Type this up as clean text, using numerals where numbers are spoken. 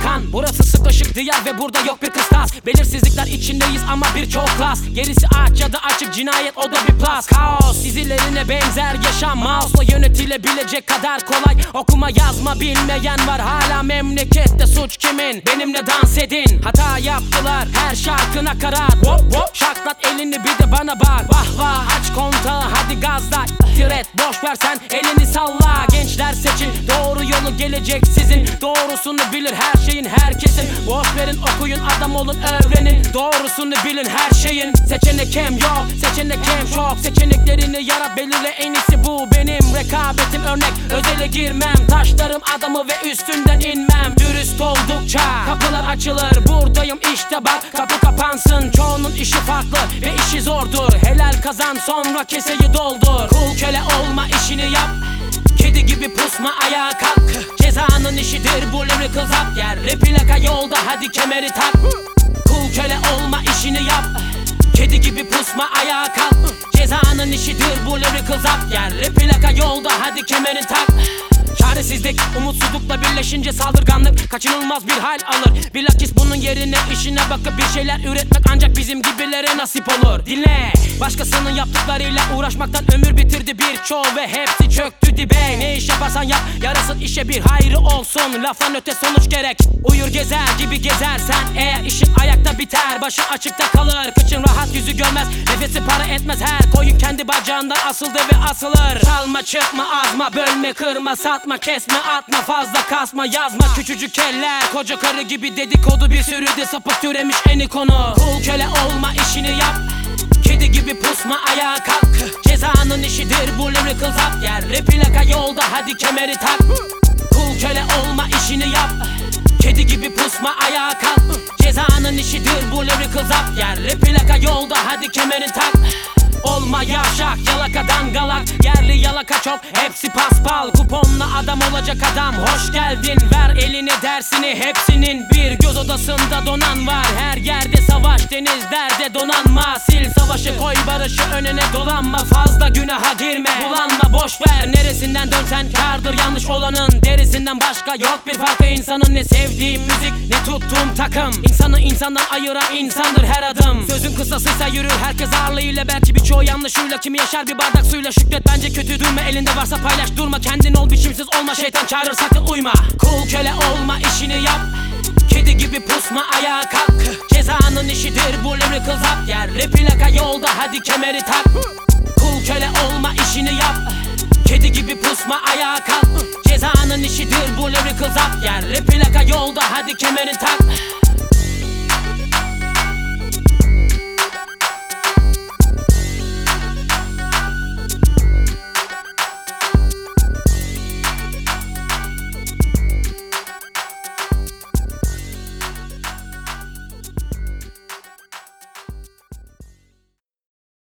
kan. Burası sıkışık diyar ve burada yok bir kıstas. Belirsizlikler içindeyiz ama birçok klas. Gerisi aç ya da açık cinayet, o da bir plus. Kaos dizilerine benzer yaşam, mouse'la yönetilebilecek kadar kolay. Okuma yazma bilmeyen var hala memlekette, suç kimin? Benimle dans edin. Hata yaptılar, her şarkı nakarat. Hop hop şaklat elini bir de bana bak. Vah vah aç kontağı hadi gazla. Diret boş ver sen elini salla. Gençler seçin doğru yolu, gelecek sizin. Doğrusunu bilir her şeyin herkesin. Boş verin okuyun adam olun öğrenin. Doğrusunu bilin her şeyin. Seçenek hem yok seçenek hem çok. Seçeneklerini yarat belirle, en iyisi bu. Benim rekabetim örnek, özele girmem. Taşlarım adamı ve üstünden inmem. Dürüst oldukça kapılar açılır. Buradayım işte bak, kapı kapansın. Çoğunun işi farklı ve işi zordur. Helal kazan sonra keseyi doldur. Kul köle olma işini yap. Kedi gibi pusma ayağa kalk. Cezanın işidir bu lyrical zap. Yer plaka yolda hadi kemeri tak. Kul köle olma işini yap. Kedi gibi pusma ayağa kalk. Cezanın işidir bu lyrical zap. Yer plaka yolda hadi kemerini tak. Çaresizlik umutsuzlukla birleşince saldırganlık kaçınılmaz bir hal alır. Bilakis bunun yerine işine bakıp bir şeyler üretmek ancak bizim gibilere nasip olur. Dinle, başkasının yaptıklarıyla uğraşmaktan ömür bitirdi birçoğu ve hepsi çöktü dibe. Ne iş yaparsan yap, yarasın işe bir hayrı olsun. Laftan öte sonuç gerek. Uyur gezer gibi gezersen eğer işin ayakta biter. Başın açıkta kalır, kıçın rahat yüzü görmez. Nefesi para etmez, her koyun kendi bacağından asıldı ve asılır. Çalma çıkma azma, bölme kırma satma, kesme atma, fazla kasma yazma. Küçücük eller koca karı gibi dedikodu, bir sürü de sapık türemiş eni konu. Kul köle olma işini yap. Kedi gibi pusma ayağa kalk. Cezanın işidir bu lyrical zap. Yer plaka yolda hadi kemeri tak. Kul köle olma işini yap. Kedi gibi pusma ayağa kalk. Cezanın işidir bu lyrical zap. Yer plaka yolda hadi kemerini tak. Olma yavşak, yalakadan galak. Yerli yalaka çok, hepsi paspal. Kuponla adam olacak adam, hoş geldin. Ver eline dersini hepsinin. Bir göz odasında donan var. Her yerde savaş, denizlerde donanma. Sil savaşı koy barışı önüne dolanma. Fazla günaha girme, bulanma boş ver. Neresinden dönsen kârdır yanlış olanın. Derisinden başka yok bir farkı insanın. Ne sevdiğim müzik ne tuttuğum takım. İnsanı insandan ayıran insandır her adım. Sözün kısasıysa yürür herkes ağırlığıyla, belki birçoğu yanlışıyla. Kimi yaşar bir bardak suyla, şükret bence kötü durma. Elinde varsa paylaş durma, kendin ol biçimsiz olma. Şeytan çağırır sakın uyma. Kul köle olma işini yap. Kedi gibi pusma ayağa kalk. Cezanın işidir bu lyrical zap. Yer plaka yolda hadi kemeri tak. Kul köle olma işini yap. Kedi gibi pusma ayağa kalk. Cezanın işidir bu lyrical zap. Yer plaka yolda hadi kemerini tak.